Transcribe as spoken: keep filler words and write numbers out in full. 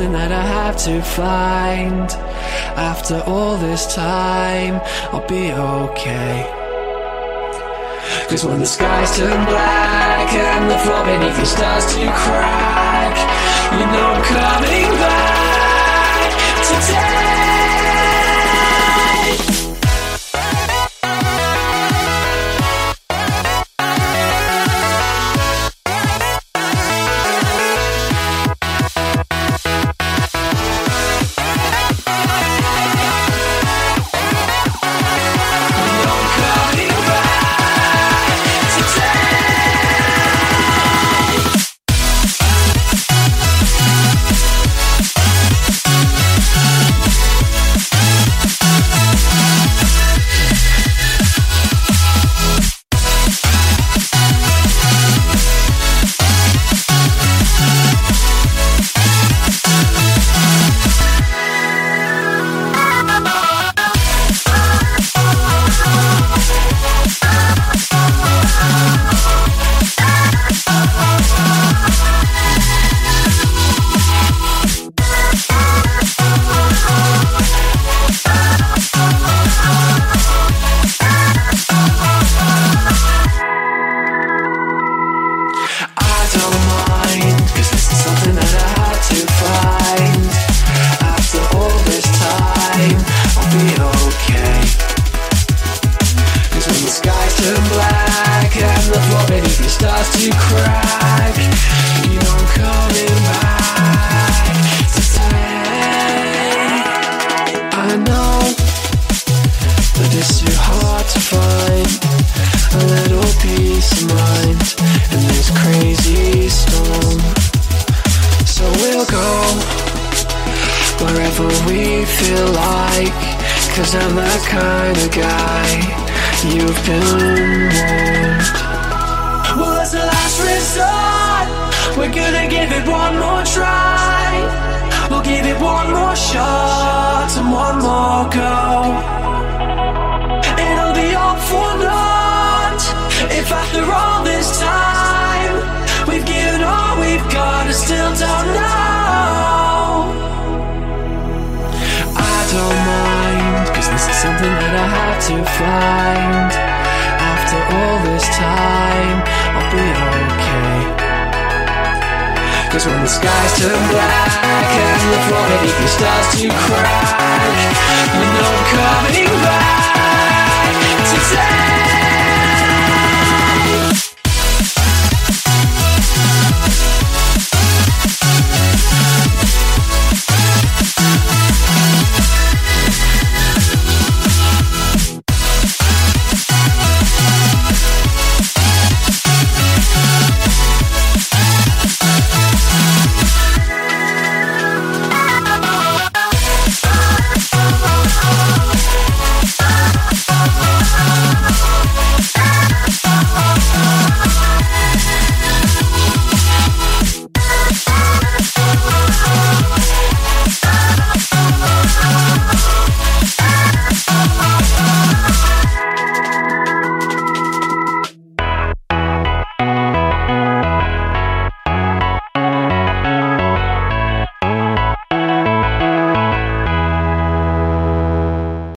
something that I have to find. After all this time, I'll be okay. Cause when the skies turn black and the floor beneath you starts to crack, you know I'm coming back today. Cause I'm the kind of guy you've been warned. Well, as a last resort, we're gonna give it one more try. We'll give it one more shot and one more go. It'll be all for naught if after all this time we've given all we've got and still don't know. I don't mind, cause this is something that I have to find. After all this time, I'll be okay. Cause when the skies turn black and the floor beneath you starts to crack, you know I'm coming